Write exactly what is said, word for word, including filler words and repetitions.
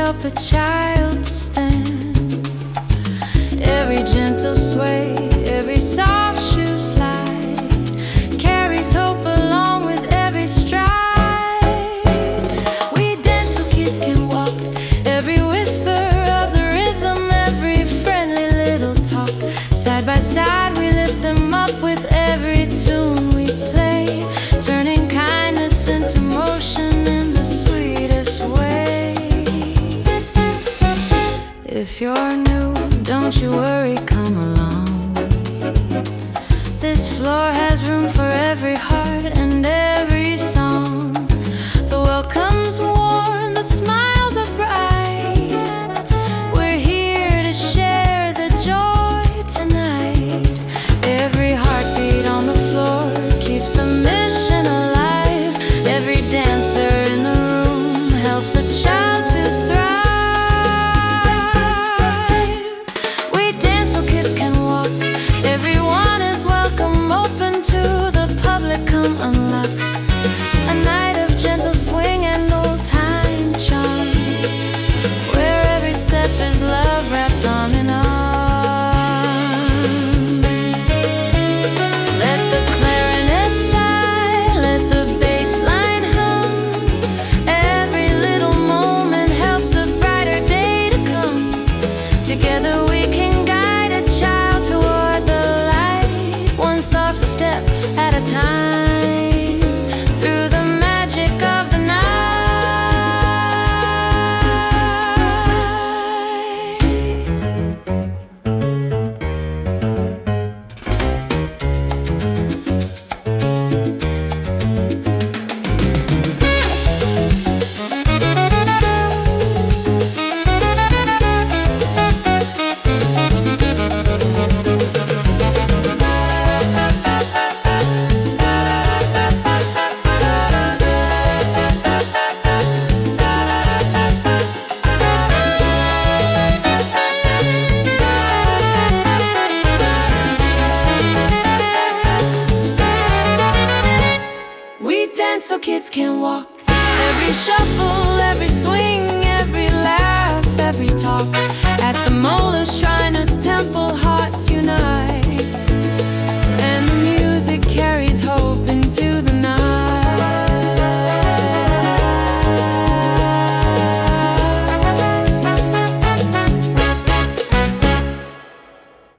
help a child stand. Every gentle sway, every soft shoe slide carries hope along with every stride. We dance so kids can walk, every whisper of the rhythm, every friendly little talk. Side by side we lift them up with every tune we play, turning kindness into motion in the sweetest way. If you're new, don't you worry, come along. This floor has room for every heart and every song. The welcome's warm, the smiles are bright. We're here to share the joy tonight. Every heartbeat on the floor keeps the mission alive. Every dancer in the room helps a child to thrive. We dance so kids can walk, everyone is welcome, open to the public, come unlock. A night of gentle swing and old-time charm, where every step is love wrapped arm in arm. Let the clarinet sigh, let the bass line hum. Every little moment helps a brighter day to come. Together we can guide a child toward the light, one soft step at a time, through the magic of the night. We dance so kids can walk, every shuffle, every swing